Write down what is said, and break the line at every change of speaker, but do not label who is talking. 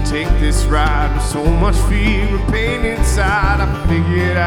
take this ride with so much fear and pain inside. I figured